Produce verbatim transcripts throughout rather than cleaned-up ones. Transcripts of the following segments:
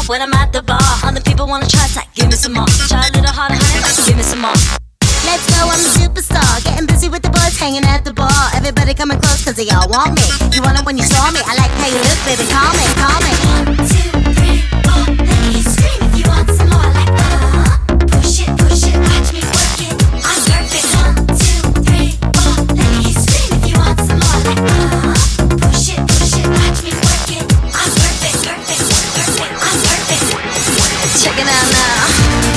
when I'm at the bar. Other people wanna try, it's like, give me some more. Try a little harder, honey, like, give me some more. Let's go, I'm a superstar. Getting busy with the boys, hanging at the bar. Everybody coming close, cause they all want me. You want it when you saw me. I like how you look, baby, call me, call me. One, two, three, four. Let me scream if you want some more. Like, uh, push it, push it, watch me work it. I'm perfect. One, two, three, four. Let me scream if you want some more. Like, uh, push it, push it, watch me work it. I'm perfect, perfect, perfect. I'm perfect. Check it out now.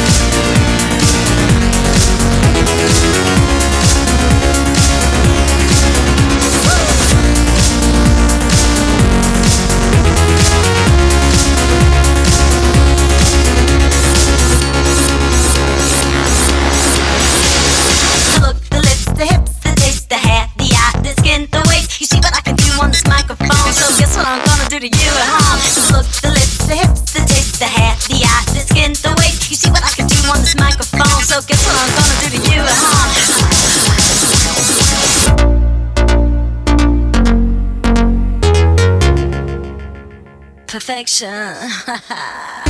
To you at home. The look, the lips, the hips, the taste, the hair, the eye, the skin, the waist. You see what I can do on this microphone. So guess what I'm gonna do to you at home? Perfection.